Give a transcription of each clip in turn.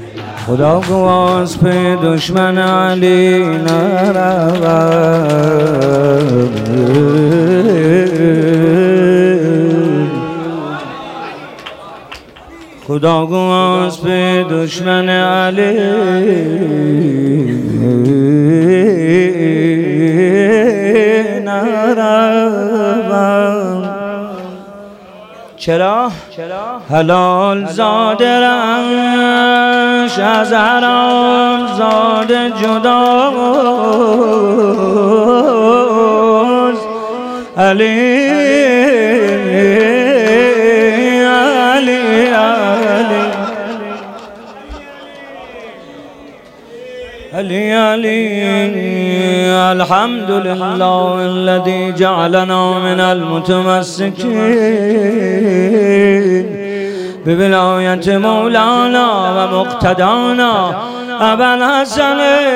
خدا گواز پی دشمن علی نروم، خدا گواز پی دشمن علی نروم. چرا؟ حلال زاده رنش از حرام زاده جداست. علی علی علی علی الحمد لله الذي جعلنا من المتمسكين بولاية مولانا ومقتدانا أبا الحسن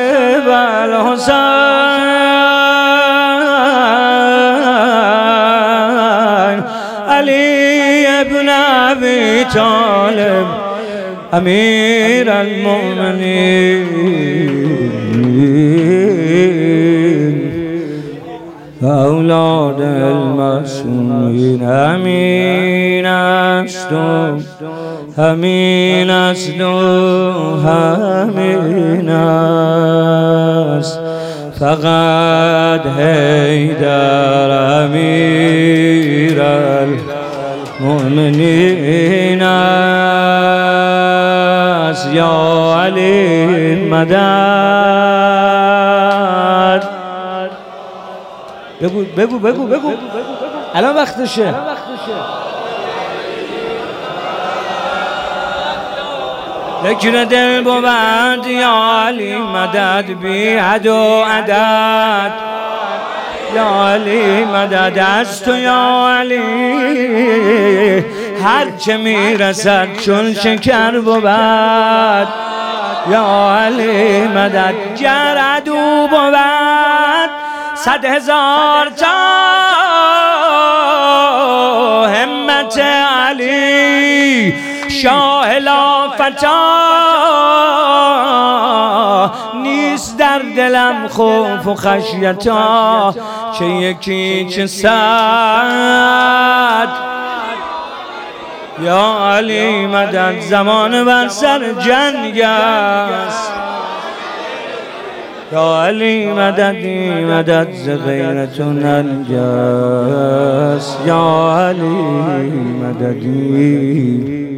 والحسين علي بن أبي طالب أمير المؤمنين أولاد المسلمين. أمين است أمين است أمين است فقط حیدر أمير المؤمنين است. یا علی مدد. بگو الان وقتشه. ذکر دل بود یا علی مدد بی حد و عدد. یا علی مدد از تو یا علی هر چه میرسد چون شکر بود. یا علی مدد گر عدو بود 100,000 تا همت علی شاه لافتا نیست در دلم خوف و خشیتا چه یکی چه صد. یا علی مدد زمان بر سر جنگ است. یا علی مددی مدد ز غیرتون ننجست. یا علی مددی